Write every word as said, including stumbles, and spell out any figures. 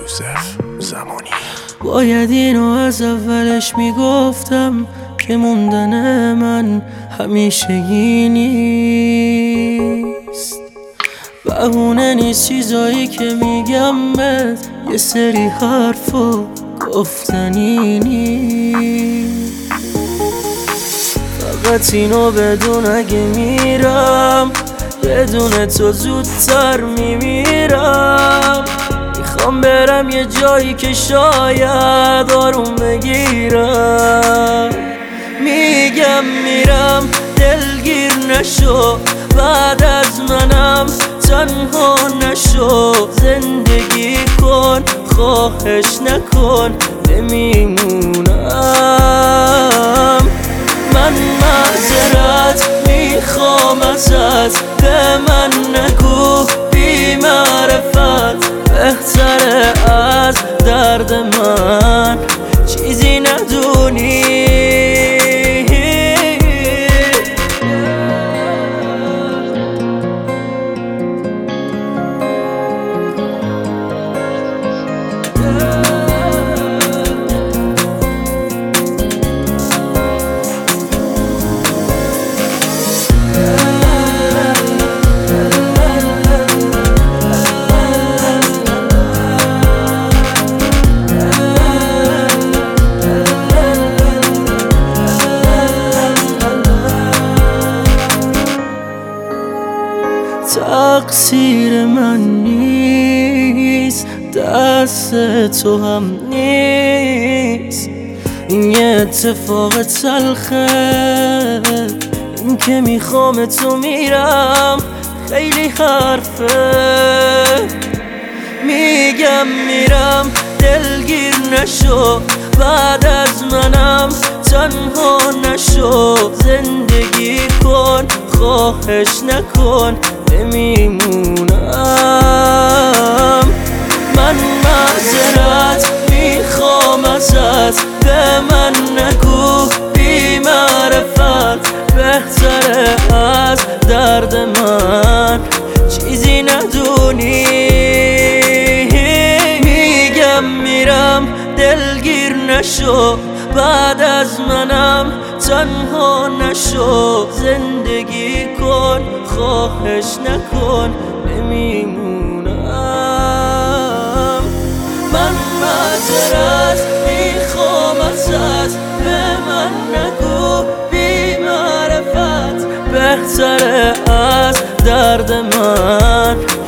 یوسف زمانی. باید اینو از اولش میگفتم که موندن من همیشگی نیست، بهونه نیست چیزایی که میگم بهت، یه سری حرف و گفتنی نیست. فقط اینو بدون اگه میرم بدون تو زودتر میمیرم. میخوام برم یه جایی که شاید آروم بگیرم. میگم میرم دلگیر نشو، بعد از منم تنها نشو. زندگی کن خواهش نکن نمیمونم. من معذرت میخوام ازت، به من نگو بی معرفت. بهتره از درد من چیزی ندونی. تقصیر من نیست، دست تو هم نیست. این یه اتفاق تلخه، این که میخوام تو میرم خیلی حرفه. میگم میرم دلگیر نشو، بعد از منم تنها نشو. زندگی کن خواهش نکن نمیمونم. من معذرت میخوام ازت، به من نگو بی معرفت. بهتره از درد من چیزی ندونی. میگم میرم دلگیر نشو، بعد از منم تنها نشو. زندگی کن خواهش نکن نمیمونم. من معذرت میخوام ازت، به من نگو بی معرفت. بهتره از درد من